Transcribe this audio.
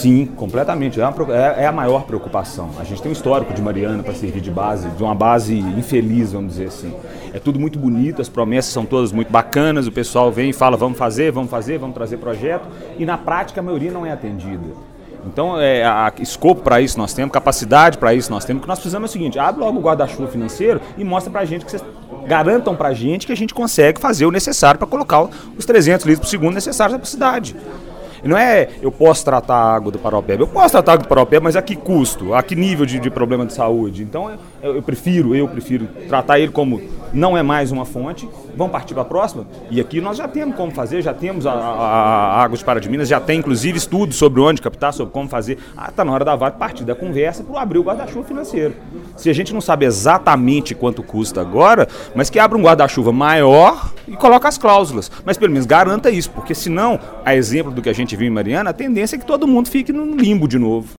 Sim, completamente. É a maior preocupação. A gente tem um histórico de Mariana para servir de base, de uma base infeliz, vamos dizer assim. É tudo muito bonito, as promessas são todas muito bacanas, o pessoal vem e fala, vamos trazer projeto, e na prática a maioria não é atendida. Então, escopo para isso nós temos, capacidade para isso nós temos. O que nós precisamos é o seguinte, abre logo o guarda-chuva financeiro e mostra para a gente, que vocês garantam para a gente que a gente consegue fazer o necessário para colocar os 300 litros por segundo necessários para a cidade. E não é eu posso tratar a água do Paraupeba, eu posso tratar a água do Paraupeba, mas a que custo, a que nível de problema de saúde? Então eu prefiro tratar ele como não é mais uma fonte, vamos partir para a próxima, e aqui nós já temos como fazer, já temos a Águas de Pará de Minas, já tem inclusive estudos sobre onde captar, sobre como fazer, está na hora da VAP partir da conversa para abrir o guarda-chuva financeiro. Se a gente não sabe exatamente quanto custa agora, mas que abra um guarda-chuva maior e coloca as cláusulas, mas pelo menos garanta isso, porque senão, a exemplo do que a gente viu em Mariana, a tendência é que todo mundo fique no limbo de novo.